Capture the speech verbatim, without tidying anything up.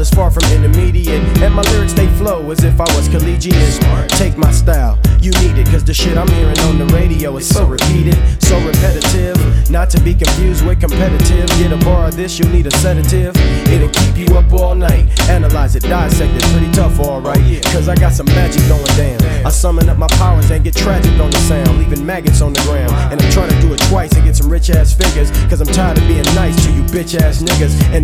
is far from intermediate, and my lyrics they flow as if I was collegiate. Take my style, you need it, cause the shit I'm hearing on the radio is so repeated, so repetitive, not to be confused with competitive. Get a bar of this, you'll need a sedative. It'll keep you up all night. Analyze it, dissect it, pretty tough, alright. Cause I got some magic going down. I summon up my powers and get tragic on the sound, leaving maggots on the ground. And I'm trying to do it twice and get some rich ass figures, cause I'm tired of being nice to you bitch ass niggas. And